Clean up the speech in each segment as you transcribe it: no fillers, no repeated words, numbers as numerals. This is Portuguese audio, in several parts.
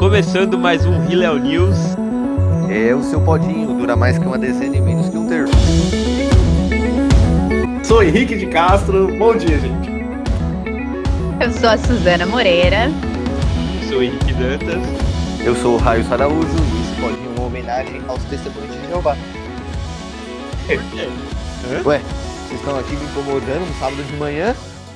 Começando mais um Hilel News. É o seu podinho, dura mais que uma dezena e menos que um terço. Sou Henrique de Castro, bom dia, gente. Eu sou a Suzana Moreira. Eu sou o Henrique Dantas. Eu sou o Raio Araújo e esse podinho é uma homenagem aos testemunhos de Jeová. Ué, vocês estão aqui me incomodando no sábado de manhã?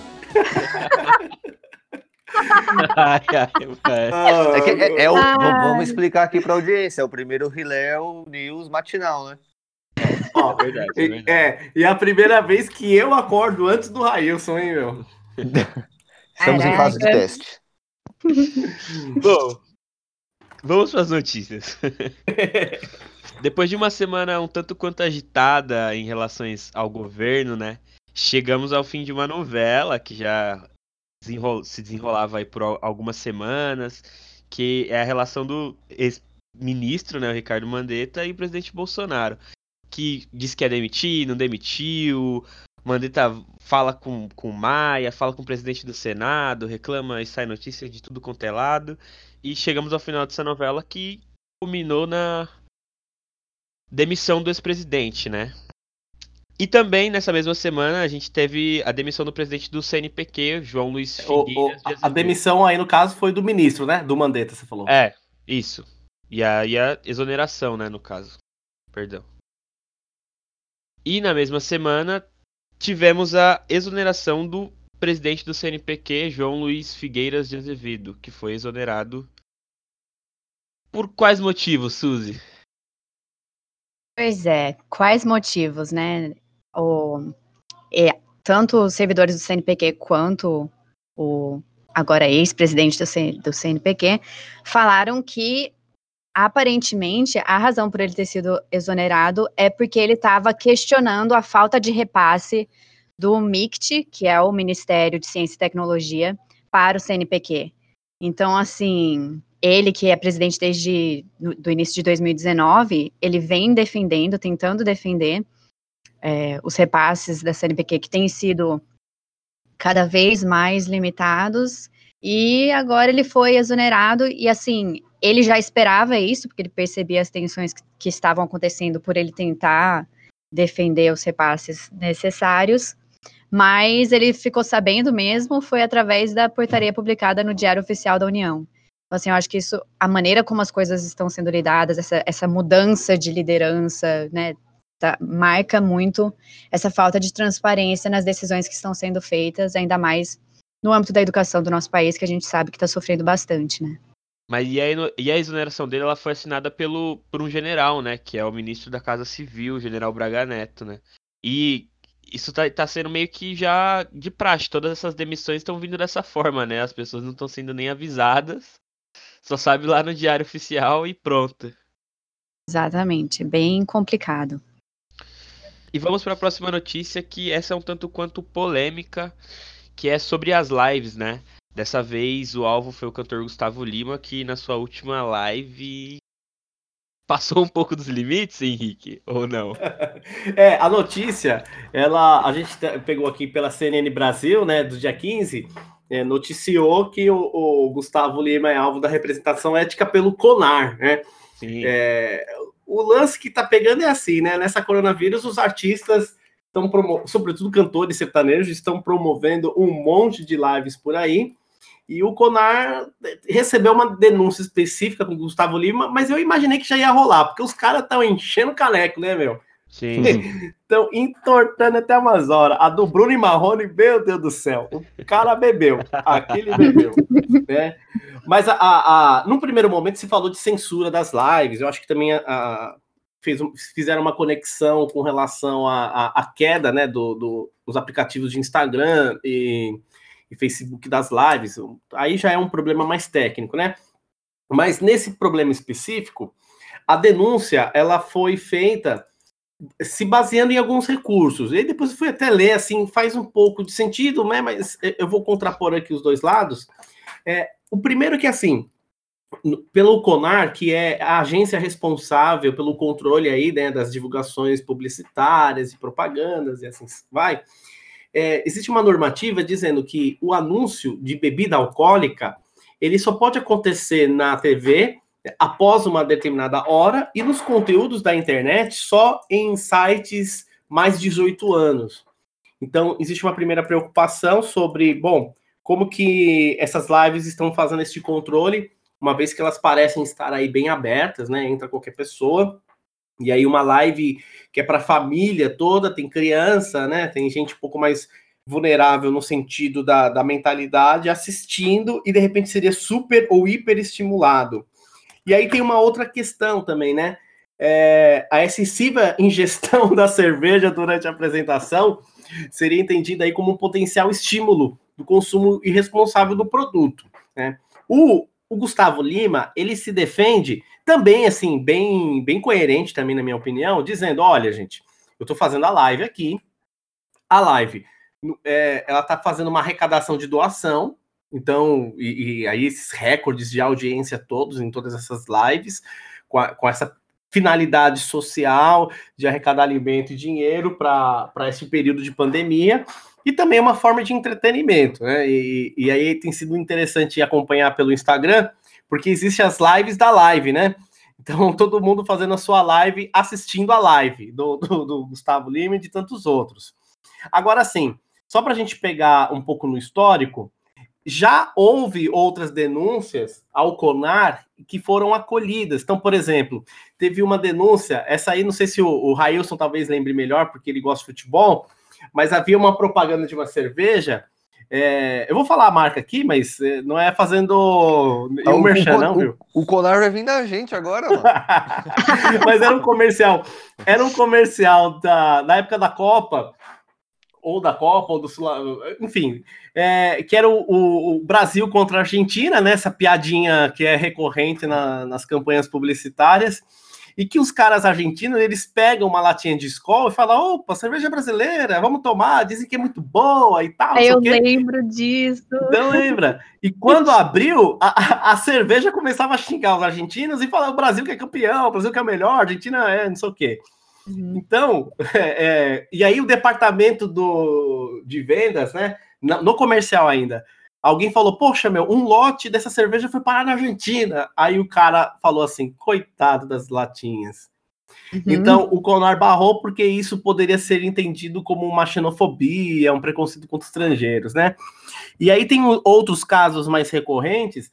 Vamos explicar aqui pra audiência, é o primeiro Hilel News matinal, né? Ó, verdade. E é a primeira vez que eu acordo antes do Railson, hein, meu? Estamos em fase de teste. Bom, vamos para as notícias. Depois de uma semana um tanto quanto agitada em relação ao governo, né? Chegamos ao fim de uma novela que já se desenrolava aí por algumas semanas, que é a relação do ex-ministro, né, o Ricardo Mandetta, e o presidente Bolsonaro, que diz que ia demitir, não demitiu. Mandetta fala com Maia, fala com o presidente do Senado, reclama e sai notícia de tudo quanto é lado. E chegamos ao final dessa novela que culminou na demissão do ex-presidente, né? E também, nessa mesma semana, a gente teve a demissão do presidente do CNPq, João Luiz Figueiras de Azevedo. A demissão aí, no caso, foi do ministro, né? Do Mandetta, você falou. É, isso. E a exoneração, né, no caso. Perdão. E na mesma semana, tivemos a exoneração do presidente do CNPq, João Luiz Figueiras de Azevedo, que foi exonerado. Por quais motivos, Suzy? Pois é, quais motivos, né? Tanto os servidores do CNPq quanto o agora ex-presidente do CNPq falaram que, aparentemente, a razão por ele ter sido exonerado é porque ele estava questionando a falta de repasse do MICT, que é o Ministério de Ciência e Tecnologia, para o CNPq. Então, assim, ele que é presidente desde do início de 2019, ele vem tentando defender os repasses da CNPq, que têm sido cada vez mais limitados, e agora ele foi exonerado, e assim, ele já esperava isso, porque ele percebia as tensões que estavam acontecendo por ele tentar defender os repasses necessários, mas ele ficou sabendo mesmo, foi através da portaria publicada no Diário Oficial da União. Então, assim, eu acho que isso, a maneira como as coisas estão sendo lidadas, essa mudança de liderança, né, marca muito essa falta de transparência nas decisões que estão sendo feitas, ainda mais no âmbito da educação do nosso país, que a gente sabe que está sofrendo bastante, né? Mas e a exoneração dele, ela foi assinada por um general, né, que é o ministro da Casa Civil, o general Braga Neto, né? E isso tá sendo meio que já de praxe, todas essas demissões estão vindo dessa forma, né? As pessoas não estão sendo nem avisadas, só sabe lá no Diário Oficial e pronto. Exatamente, bem complicado. E vamos para a próxima notícia, que essa é um tanto quanto polêmica, que é sobre as lives, né? Dessa vez o alvo foi o cantor Gustavo Lima, que na sua última live passou um pouco dos limites, Henrique, ou não? A notícia, a gente pegou aqui pela CNN Brasil, né, do dia 15, noticiou que o Gustavo Lima é alvo da representação ética pelo CONAR, né? Sim. O lance que tá pegando é assim, né? Nessa coronavírus, os artistas estão sobretudo cantores sertanejos, estão promovendo um monte de lives por aí. E o CONAR recebeu uma denúncia específica com o Gustavo Lima, mas eu imaginei que já ia rolar, porque os caras estão enchendo o caneco, né, meu? Sim. Estão entortando até umas horas. A do Bruno e Marrone, meu Deus do céu, o cara bebeu. Aquele bebeu, né? Mas num primeiro momento se falou de censura das lives. Eu acho que também fizeram uma conexão com relação à queda, né, dos aplicativos de Instagram e Facebook das lives. Aí já é um problema mais técnico, né? Mas nesse problema específico, a denúncia ela foi feita se baseando em alguns recursos. E depois eu fui até ler, assim, faz um pouco de sentido, né? Mas eu vou contrapor aqui os dois lados. O primeiro que, assim, pelo CONAR, que é a agência responsável pelo controle aí, né, das divulgações publicitárias e propagandas, e assim vai, existe uma normativa dizendo que o anúncio de bebida alcoólica, ele só pode acontecer na TV após uma determinada hora e nos conteúdos da internet só em sites mais 18 anos. Então, existe uma primeira preocupação sobre, bom, como que essas lives estão fazendo esse controle, uma vez que elas parecem estar aí bem abertas, né? Entra qualquer pessoa, e aí uma live que é para a família toda, tem criança, né? Tem gente um pouco mais vulnerável no sentido da mentalidade assistindo, e de repente seria super ou hiper estimulado. E aí tem uma outra questão também, né? A excessiva ingestão da cerveja durante a apresentação seria entendida aí como um potencial estímulo do consumo irresponsável do produto, né? O Gustavo Lima, ele se defende também, assim, bem coerente também, na minha opinião, dizendo, olha, gente, eu tô fazendo a live aqui, a live, ela tá fazendo uma arrecadação de doação, então, e aí esses recordes de audiência todos, em todas essas lives, com essa finalidade social de arrecadar alimento e dinheiro para esse período de pandemia, e também uma forma de entretenimento, né? E aí tem sido interessante acompanhar pelo Instagram, porque existem as lives da live, né? Então, todo mundo fazendo a sua live, assistindo a live do Gustavo Lima e de tantos outros. Agora, sim, só para a gente pegar um pouco no histórico, já houve outras denúncias ao CONAR que foram acolhidas. Então, por exemplo, teve uma denúncia, essa aí não sei se o Railson talvez lembre melhor, porque ele gosta de futebol, mas havia uma propaganda de uma cerveja, eu vou falar a marca aqui, mas não é fazendo um merchan, não, viu? O CONAR vai vir da gente agora, mano. Mas era um comercial da época da Copa, ou da Copa, ou do Sul, enfim, que era o Brasil contra a Argentina, né? Essa piadinha que é recorrente nas campanhas publicitárias, e que os caras argentinos, eles pegam uma latinha de Skol e falam, opa, cerveja brasileira, vamos tomar, dizem que é muito boa e tal. Eu lembro disso. Não lembra? E quando abriu, a cerveja começava a xingar os argentinos e falar, o Brasil que é campeão, o Brasil que é melhor, a Argentina não sei o quê. Então, e aí o departamento de vendas, né, no comercial ainda, alguém falou, poxa, um lote dessa cerveja foi parar na Argentina. Aí o cara falou assim, coitado das latinhas. Então, o CONAR barrou porque isso poderia ser entendido como uma xenofobia, um preconceito contra estrangeiros, né? E aí tem outros casos mais recorrentes,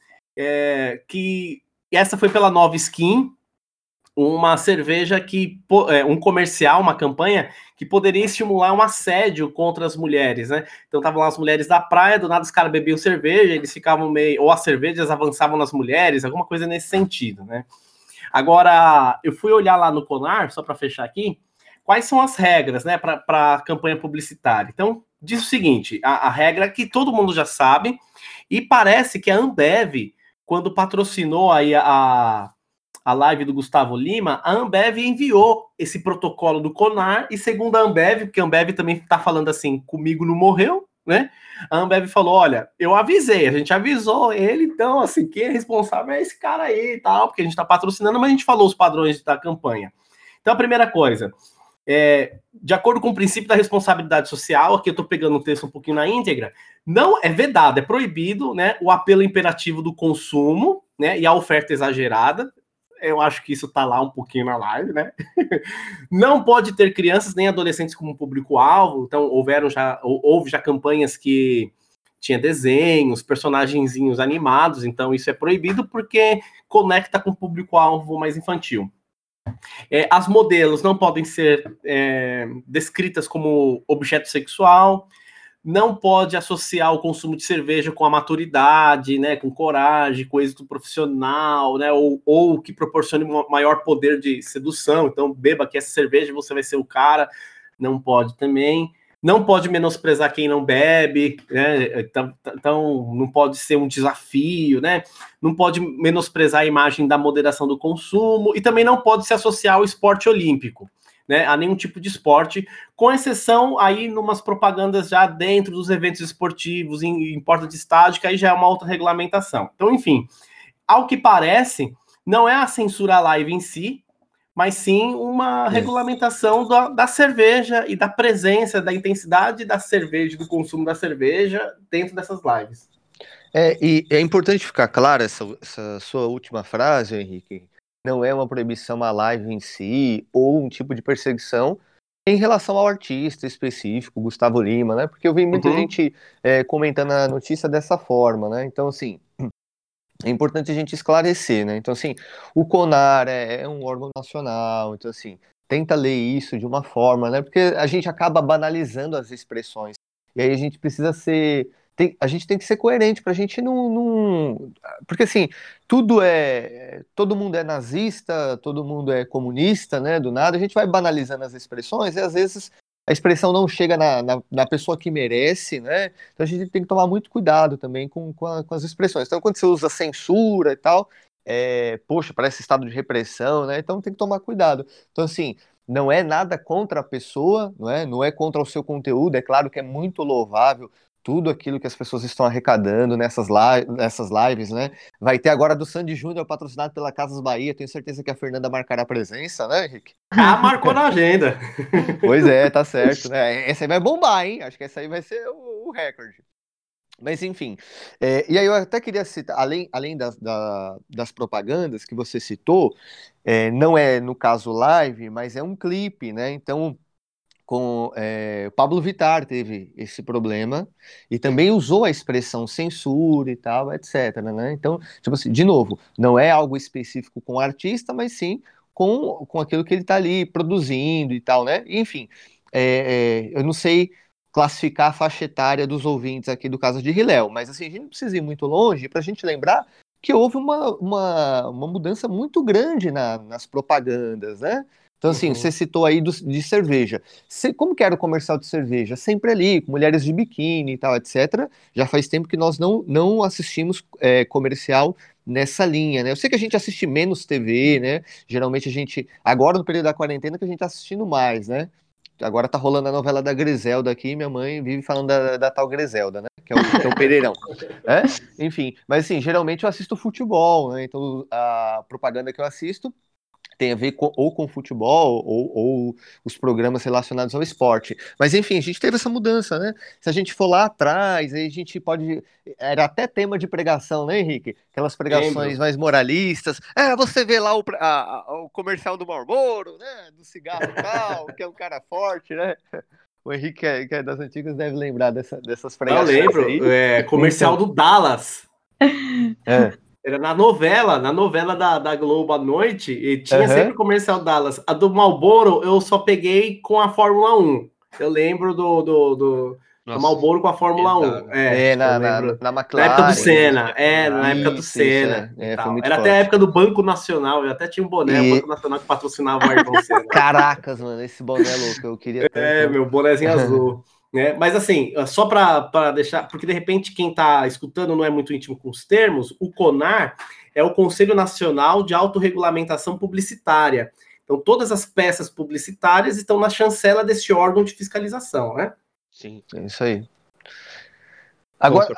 que essa foi pela Nova Skin, uma cerveja um comercial, uma campanha que poderia estimular um assédio contra as mulheres, né? Então estavam lá as mulheres da praia, do nada os caras bebiam cerveja, eles ficavam ou as cervejas avançavam nas mulheres, alguma coisa nesse sentido, né? Agora, eu fui olhar lá no CONAR, só para fechar aqui, quais são as regras, né, para a campanha publicitária. Então, diz o seguinte, a regra que todo mundo já sabe, e parece que a Ambev, quando patrocinou aí a live do Gustavo Lima, a Ambev enviou esse protocolo do CONAR, e segundo a Ambev, porque a Ambev também está falando assim, comigo não morreu, né? A Ambev falou, olha, eu avisei, a gente avisou ele, então, assim, quem é responsável é esse cara aí e tal, porque a gente está patrocinando, mas a gente falou os padrões da campanha. Então, a primeira coisa, de acordo com o princípio da responsabilidade social, aqui eu estou pegando o texto um pouquinho na íntegra, não é vedado, é proibido, né, o apelo imperativo do consumo, né, e a oferta exagerada. Eu acho que isso está lá um pouquinho na live, né? Não pode ter crianças nem adolescentes como público-alvo, então houve já campanhas que tinha desenhos, personagenzinhos animados, então isso é proibido porque conecta com o público-alvo mais infantil. As modelos não podem ser descritas como objeto sexual, não pode associar o consumo de cerveja com a maturidade, né, com coragem, com êxito profissional, né, ou que proporcione um maior poder de sedução. Então, beba aqui essa cerveja, você vai ser o cara. Não pode também. Não pode menosprezar quem não bebe, né? Então, não pode ser um desafio, né? Não pode menosprezar a imagem da moderação do consumo e também não pode se associar ao esporte olímpico, né, a nenhum tipo de esporte, com exceção aí numas propagandas já dentro dos eventos esportivos, em porta de estádio, que aí já é uma outra regulamentação. Então, enfim, ao que parece, não é a censura à live em si, mas sim uma regulamentação da cerveja e da presença, da intensidade da cerveja, do consumo da cerveja dentro dessas lives. E é importante ficar clara essa sua última frase, Henrique. Não é uma proibição à live em si, ou um tipo de perseguição em relação ao artista específico, Gustavo Lima, né? Porque eu vi muita gente comentando a notícia dessa forma, né? Então, assim, é importante a gente esclarecer, né? Então, assim, o CONAR é um órgão nacional, então, assim, tenta ler isso de uma forma, né? Porque a gente acaba banalizando as expressões. E aí a gente precisa ser. A gente tem que ser coerente pra gente não. Porque, assim, tudo é. Todo mundo é nazista, todo mundo é comunista, né? Do nada, a gente vai banalizando as expressões e às vezes a expressão não chega na pessoa que merece, né? Então a gente tem que tomar muito cuidado também com as expressões. Então, quando você usa censura e tal, poxa, parece estado de repressão, né? Então tem que tomar cuidado. Então, assim, não é nada contra a pessoa, não é contra o seu conteúdo. É claro que é muito louvável tudo aquilo que as pessoas estão arrecadando nessas lives, né? Vai ter agora do Sandy Júnior patrocinado pela Casas Bahia. Tenho certeza que a Fernanda marcará presença, né, Henrique? Marcou na agenda. Pois é, tá certo, né? Essa aí vai bombar, hein? Acho que essa aí vai ser o recorde. Mas enfim, e aí eu até queria citar, além das propagandas que você citou, não é no caso live, mas é um clipe, né? Então, o Pablo Vittar teve esse problema e também usou a expressão censura e tal, etc, né? Então, tipo assim, de novo, não é algo específico com o artista, mas sim com aquilo que ele está ali produzindo e tal, né? Enfim, eu não sei classificar a faixa etária dos ouvintes aqui do caso de Riléu, mas assim, a gente não precisa ir muito longe para a gente lembrar que houve uma mudança muito grande nas propagandas, né? Então, assim, você citou aí de cerveja. Como que era o comercial de cerveja? Sempre ali, com mulheres de biquíni e tal, etc. Já faz tempo que nós não assistimos comercial nessa linha, né? Eu sei que a gente assiste menos TV, né? Geralmente a gente, agora no período da quarentena, que a gente tá assistindo mais, né? Agora tá rolando a novela da Griselda aqui, minha mãe vive falando da tal Griselda, né? Que é o Pereirão. Enfim, mas assim, geralmente eu assisto futebol, né? Então a propaganda que eu assisto tem a ver ou com futebol ou os programas relacionados ao esporte. Mas enfim, a gente teve essa mudança, né? Se a gente for lá atrás, aí a gente pode. Era até tema de pregação, né, Henrique? Aquelas pregações mais moralistas. Você vê lá o comercial do Marlboro, né? Do cigarro tal, que é um cara forte, né? O Henrique, que é das antigas, deve lembrar dessas pregações. Eu lembro, aí. comercial Então, do Dallas. É. Era na novela da Globo à noite, e tinha sempre comercial Dallas. A do Marlboro eu só peguei com a Fórmula 1. Eu lembro do Marlboro com a Fórmula 1. Eu lembro. Na Na época do McLaren. Senna. Na época do Senna. Foi muito Era até a forte. época do Banco Nacional. Eu até tinha um boné, o Banco Nacional que patrocinava o Ayrton Senna. Caracas, mano, esse boné louco, eu queria tanto. Meu bonézinho azul. Né? Mas assim, só para deixar, porque de repente quem está escutando não é muito íntimo com os termos, o CONAR é o Conselho Nacional de Autorregulamentação Publicitária. Então, todas as peças publicitárias estão na chancela desse órgão de fiscalização, né? Sim, é isso aí. Agora,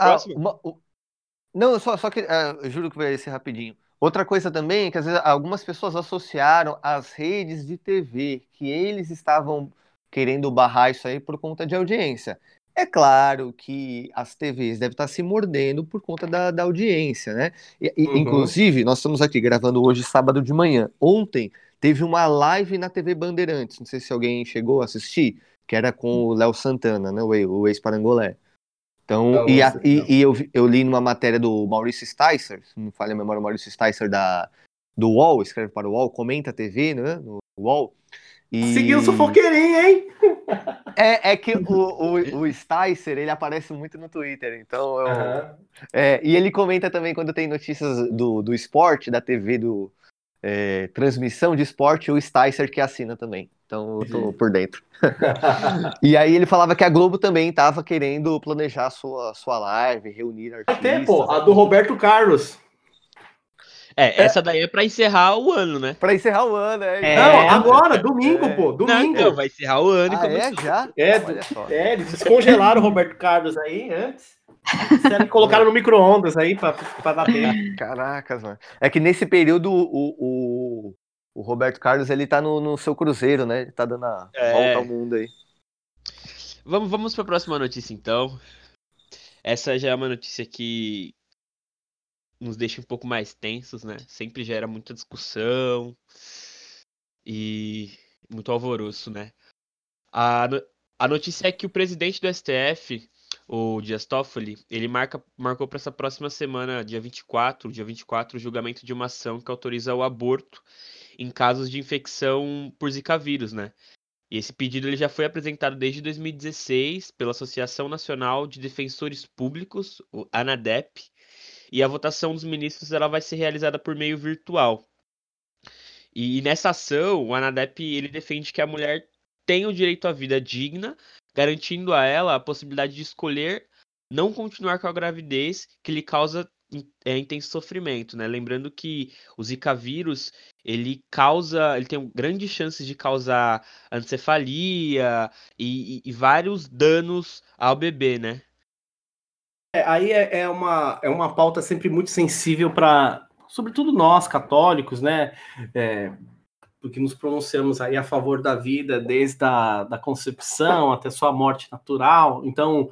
não, só que eu juro que vai ser rapidinho. Outra coisa também é que às vezes algumas pessoas associaram as redes de TV, que eles estavam querendo barrar isso aí por conta de audiência. É claro que as TVs devem estar se mordendo por conta da audiência, né? Inclusive, nós estamos aqui gravando hoje, sábado de manhã. Ontem teve uma live na TV Bandeirantes, não sei se alguém chegou a assistir, que era com o Léo Santana, né? O ex-Parangolé. Então, eu li numa matéria do Maurício Sticer, se não me falha a memória, o Maurício Sticer do UOL, escreve para o UOL, comenta a TV, né, no UOL. Seguiu o sufoqueirinho, hein? É que o Sticer, ele aparece muito no Twitter, então e ele comenta também quando tem notícias do esporte, da TV, transmissão de esporte, o Sticer que assina também. Então eu tô por dentro. E aí ele falava que a Globo também estava querendo planejar sua live, reunir artistas. Até, a do Roberto Carlos. Essa daí é pra encerrar o ano, né? Pra encerrar o ano, Não, agora, domingo, domingo. Não, vai encerrar o ano e começar. Já? Olha só. Eles descongelaram o Roberto Carlos aí antes. Disseram que colocaram no micro-ondas aí pra dar tempo. Caracas, mano. É que nesse período o Roberto Carlos, ele tá no seu cruzeiro, né? Ele tá dando a volta ao mundo aí. Vamos pra próxima notícia, então. Essa já é uma notícia que nos deixa um pouco mais tensos, né? Sempre gera muita discussão e muito alvoroço, né? A, no- a notícia é que o presidente do STF, o Dias Toffoli, ele marcou para essa próxima semana, dia 24, o julgamento de uma ação que autoriza o aborto em casos de infecção por Zika vírus, né? E esse pedido ele já foi apresentado desde 2016 pela Associação Nacional de Defensores Públicos, o ANADEP, e a votação dos ministros ela vai ser realizada por meio virtual. E nessa ação, o ANADEP ele defende que a mulher tem o direito à vida digna, garantindo a ela a possibilidade de escolher não continuar com a gravidez que lhe causa intenso sofrimento, né? Lembrando que o Zika vírus ele tem grandes chances de causar ancefalia e vários danos ao bebê, né? Aí é uma pauta sempre muito sensível para, sobretudo nós, católicos, né? Porque nos pronunciamos aí a favor da vida desde da concepção até sua morte natural. Então,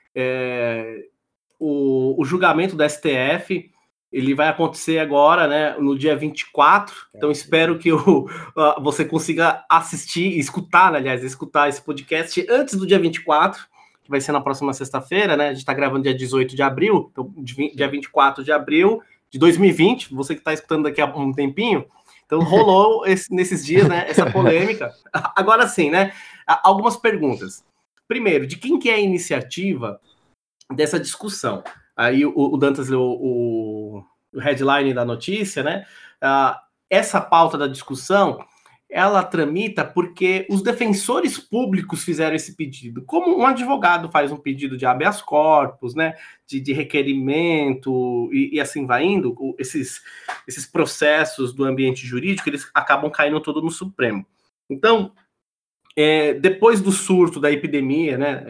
o julgamento do STF ele vai acontecer agora, né, no dia 24. Então, espero que você consiga escutar esse podcast antes do dia 24, que vai ser na próxima sexta-feira, né? A gente está gravando dia 18 de abril, então, dia 24 de abril de 2020. Você que está escutando daqui a um tempinho. Então, rolou nesses dias, né, essa polêmica. Agora sim, né? Algumas perguntas. Primeiro, de quem que é a iniciativa dessa discussão? Aí o Dantas leu o headline da notícia, né? Essa pauta da discussão, ela tramita porque os defensores públicos fizeram esse pedido. Como um advogado faz um pedido de habeas corpus, né? De requerimento e assim vai indo, esses processos do ambiente jurídico, eles acabam caindo todo no Supremo. Então, depois do surto da epidemia, né?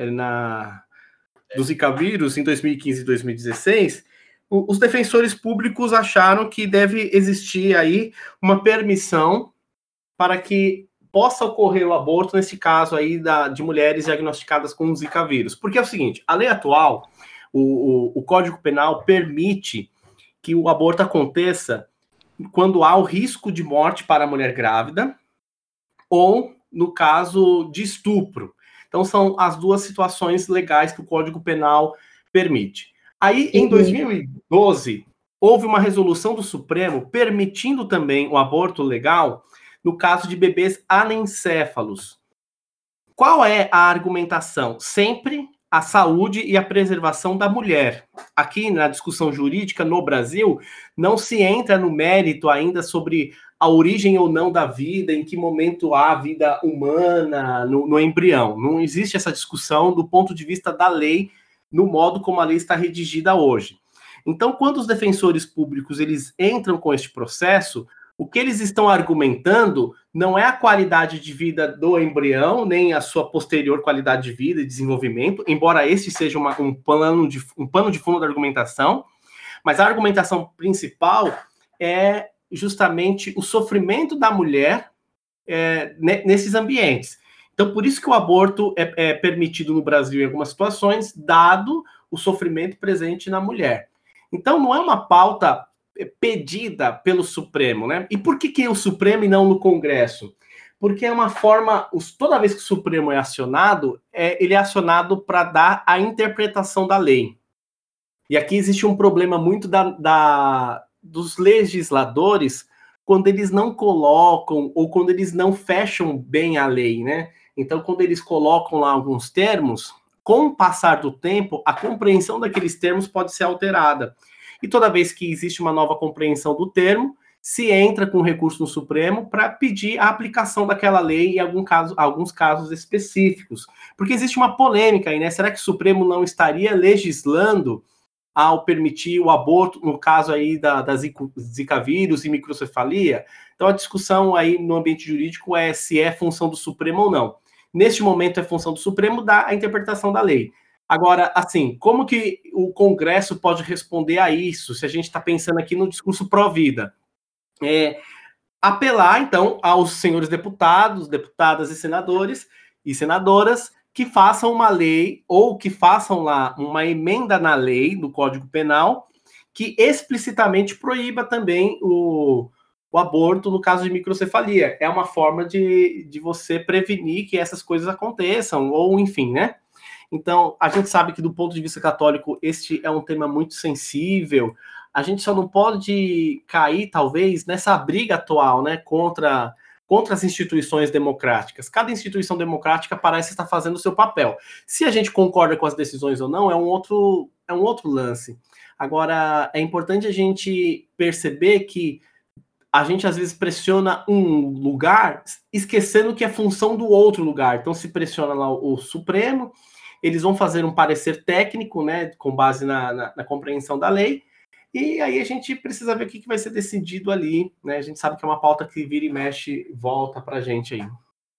Do Zika vírus em 2015 e 2016, os defensores públicos acharam que deve existir aí uma permissão para que possa ocorrer o aborto nesse caso aí de mulheres diagnosticadas com Zika vírus. Porque é o seguinte, a lei atual, o Código Penal permite que o aborto aconteça quando há o risco de morte para a mulher grávida ou no caso de estupro. Então, são as duas situações legais que o Código Penal permite. Aí, em 2012, houve uma resolução do Supremo permitindo também o aborto legal no caso de bebês anencéfalos. Qual é a argumentação? Sempre a saúde e a preservação da mulher. Aqui, na discussão jurídica no Brasil, não se entra no mérito ainda sobre a origem ou não da vida, em que momento há vida humana no embrião. Não existe essa discussão do ponto de vista da lei, no modo como a lei está redigida hoje. Então, quando os defensores públicos eles entram com este processo, o que eles estão argumentando não é a qualidade de vida do embrião, nem a sua posterior qualidade de vida e desenvolvimento, embora esse seja um pano de fundo da argumentação, mas a argumentação principal é justamente o sofrimento da mulher nesses ambientes. Então, por isso que o aborto é permitido no Brasil em algumas situações, dado o sofrimento presente na mulher. Então, não é uma pauta pedida pelo Supremo, né? E por que o Supremo e não no Congresso? Porque é uma forma, toda vez que o Supremo é acionado, ele é acionado para dar a interpretação da lei. E aqui existe um problema muito dos legisladores quando eles não colocam ou quando eles não fecham bem a lei, né? Então, quando eles colocam lá alguns termos, com o passar do tempo, a compreensão daqueles termos pode ser alterada. E toda vez que existe uma nova compreensão do termo, se entra com recurso no Supremo para pedir a aplicação daquela lei em alguns casos específicos. Porque existe uma polêmica aí, né? Será que o Supremo não estaria legislando ao permitir o aborto, no caso aí da Zika vírus e microcefalia? Então, a discussão aí no ambiente jurídico é se é função do Supremo ou não. Neste momento, é função do Supremo dar a interpretação da lei. Agora, assim, como que o Congresso pode responder a isso, se a gente está pensando aqui no discurso pró-vida? Apelar, então, aos senhores deputados, deputadas e senadores e senadoras que façam uma lei ou que façam lá uma emenda na lei do Código Penal que explicitamente proíba também o aborto no caso de microcefalia. É uma forma de você prevenir que essas coisas aconteçam, ou enfim, né? Então, a gente sabe que do ponto de vista católico, este é um tema muito sensível. A gente só não pode cair, talvez, nessa briga atual, né, contra as instituições democráticas. Cada instituição democrática parece estar fazendo o seu papel. Se a gente concorda com as decisões ou não, é um outro lance. Agora, é importante a gente perceber que a gente às vezes pressiona um lugar, esquecendo que é função do outro lugar. Então se pressiona lá o Supremo, eles vão fazer um parecer técnico, né, com base na compreensão da lei, e aí a gente precisa ver o que vai ser decidido ali, né? A gente sabe que é uma pauta que vira e mexe, volta pra gente aí.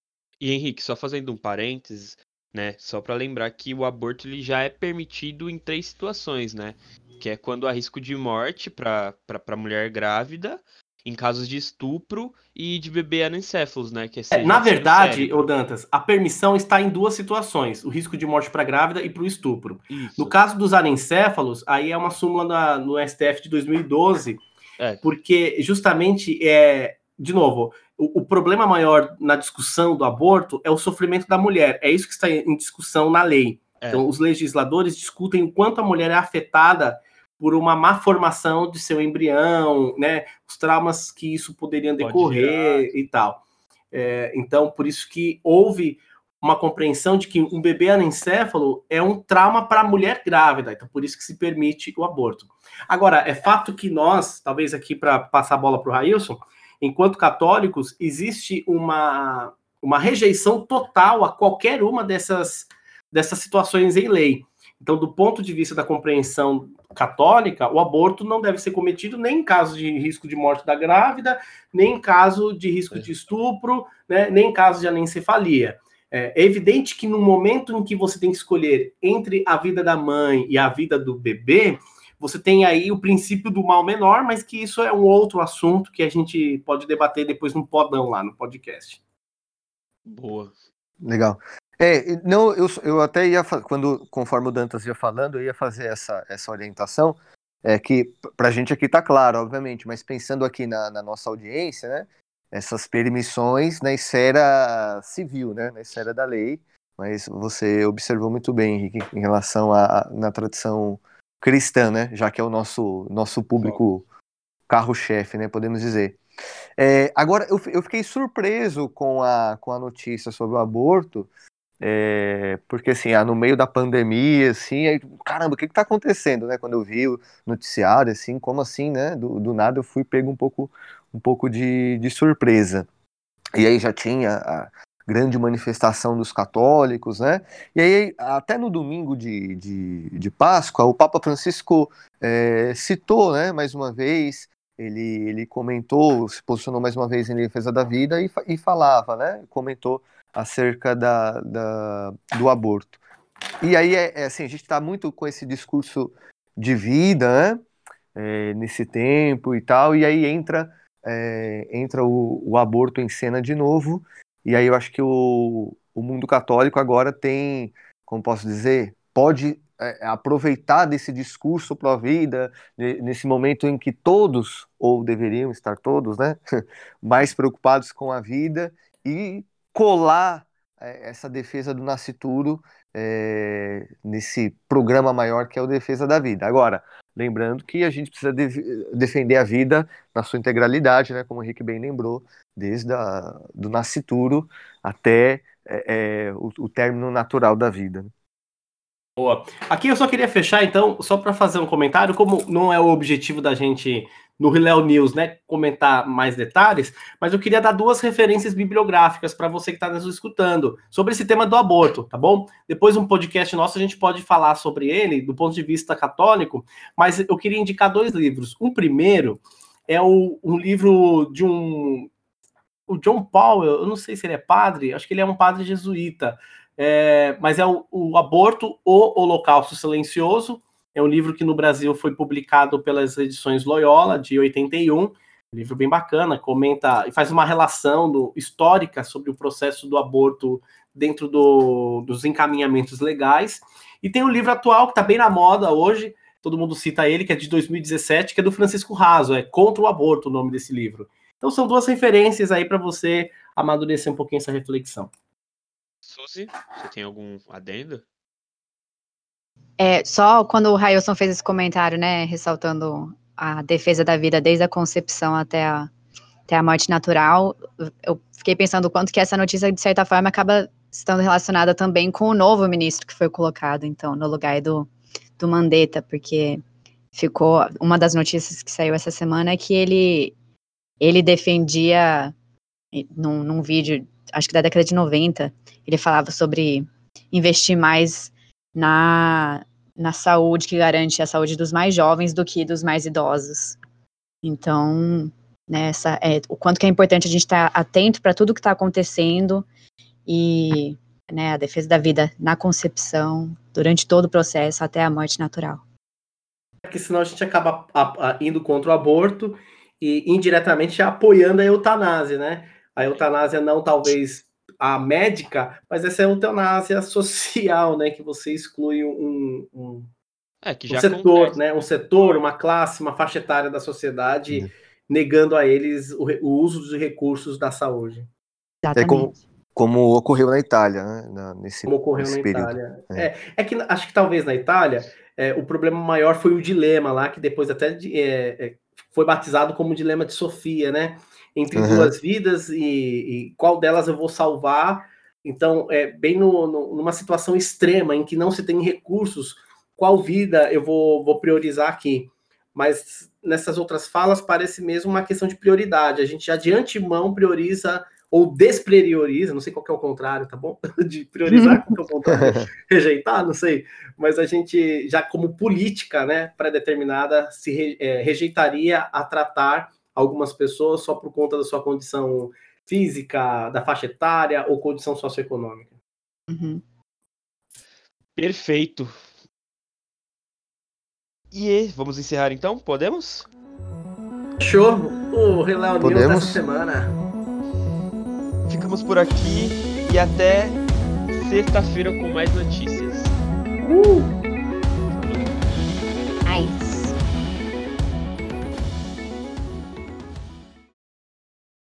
E Henrique, só fazendo um parênteses, né, só para lembrar que o aborto ele já é permitido em 3 situações, né? Que é quando há risco de morte para mulher grávida, em casos de estupro e de bebê anencéfalos, né? Que seja Na sem o verdade, cérebro. Dantas, a permissão está em 2 situações: o risco de morte para a grávida e para o estupro. Isso. No caso dos anencéfalos, aí é uma súmula no STF de 2012, porque justamente de novo, o problema maior na discussão do aborto é o sofrimento da mulher. É isso que está em discussão na lei. Então, os legisladores discutem o quanto a mulher é afetada por uma má formação de seu embrião, né? Os traumas que isso poderia decorrer e tal. Então, por isso que houve uma compreensão de que um bebê anencéfalo é um trauma para a mulher grávida. Então, por isso que se permite o aborto. Agora, é fato que nós, talvez aqui para passar a bola para o Railson, enquanto católicos, existe uma rejeição total a qualquer uma dessas situações em lei. Então, do ponto de vista da compreensão católica, o aborto não deve ser cometido nem em caso de risco de morte da grávida, nem em caso de risco de estupro, né, nem em caso de anencefalia. É evidente que no momento em que você tem que escolher entre a vida da mãe e a vida do bebê, você tem aí o princípio do mal menor, mas que isso é um outro assunto que a gente pode debater depois no podão lá, no podcast. Boa. Legal. Não, eu até ia, conforme o Dantas ia falando, eu ia fazer essa orientação, que pra gente aqui tá claro, obviamente, mas pensando aqui na nossa audiência, né, essas permissões na esfera civil, né, na esfera da lei, mas você observou muito bem, Henrique, em relação na tradição cristã, né, já que é o nosso público carro-chefe, né, podemos dizer. Agora, eu fiquei surpreso com a notícia sobre o aborto, porque assim, no meio da pandemia, assim, aí, caramba, o que tá acontecendo, né? Quando eu vi o noticiário, assim, como assim, né? Do nada eu fui pego um pouco de surpresa. E aí já tinha a grande manifestação dos católicos, né? E aí, até no domingo de Páscoa, o Papa Francisco citou, né, mais uma vez, ele comentou, se posicionou mais uma vez em defesa da vida e falava, né? Comentou acerca do aborto. E aí, assim, a gente está muito com esse discurso de vida, né? Nesse tempo e tal, e aí entra o aborto em cena de novo, e aí eu acho que o mundo católico agora tem, como posso dizer, pode aproveitar desse discurso pró-vida, nesse momento em que todos, ou deveriam estar todos, né, mais preocupados com a vida, e colar essa defesa do nascituro nesse programa maior que é o Defesa da Vida. Agora, lembrando que a gente precisa defender a vida na sua integralidade, né, como o Henrique bem lembrou, desde do nascituro até o término natural da vida. Boa. Aqui eu só queria fechar, então, só para fazer um comentário, como não é o objetivo da gente, no Hilel News, né, comentar mais detalhes, mas eu queria dar 2 referências bibliográficas para você que está nos escutando, sobre esse tema do aborto, tá bom? Depois, um podcast nosso, a gente pode falar sobre ele, do ponto de vista católico, mas eu queria indicar 2 livros. Um primeiro é um livro de o John Paul, eu não sei se ele é padre, acho que ele é um padre jesuíta, mas é o Aborto, o Holocausto Silencioso. É um livro que no Brasil foi publicado pelas edições Loyola, de 81, um livro bem bacana, comenta e faz uma relação histórica sobre o processo do aborto dentro dos encaminhamentos legais. E tem um livro atual que está bem na moda hoje, todo mundo cita ele, que é de 2017, que é do Francisco Raso, é Contra o Aborto o nome desse livro. Então são duas referências aí para você amadurecer um pouquinho essa reflexão. Suzy, você tem algum adendo? Só quando o Railson fez esse comentário, né, ressaltando a defesa da vida desde a concepção até a morte natural, eu fiquei pensando o quanto que essa notícia, de certa forma, acaba estando relacionada também com o novo ministro que foi colocado, então, no lugar do Mandetta, porque ficou, uma das notícias que saiu essa semana é que ele defendia, num vídeo, acho que da década de 90, ele falava sobre investir mais na saúde, que garante a saúde dos mais jovens do que dos mais idosos. Então, né, o quanto que é importante a gente estar atento para tudo que está acontecendo e, né, a defesa da vida na concepção, durante todo o processo, até a morte natural. Porque senão a gente acaba indo contra o aborto e indiretamente apoiando a eutanásia, né? A eutanásia não talvez a médica, mas essa é a eutanásia social, né? Que você exclui um setor, acontece. né? Um setor, uma classe, uma faixa etária da sociedade, negando a eles o uso dos recursos da saúde. Exatamente. Como ocorreu na Itália, né? Como ocorreu na período. Itália. É que acho que talvez na Itália o problema maior foi o dilema lá, que depois até foi batizado como o dilema de Sofia, né? Entre duas vidas e qual delas eu vou salvar. Então, bem numa situação extrema em que não se tem recursos, qual vida eu vou priorizar aqui. Mas nessas outras falas parece mesmo uma questão de prioridade. A gente já de antemão prioriza ou desprioriza, não sei qual que é o contrário, tá bom? De priorizar, qual que é o contrário? Rejeitar, não sei. Mas a gente já como política, né, pré-determinada, se rejeitaria a tratar algumas pessoas só por conta da sua condição física, da faixa etária ou condição socioeconômica. Uhum. Perfeito. E vamos encerrar então? Podemos? Show! O Reléu News Podemos. dessa semana. Ficamos por aqui e até sexta-feira com mais notícias.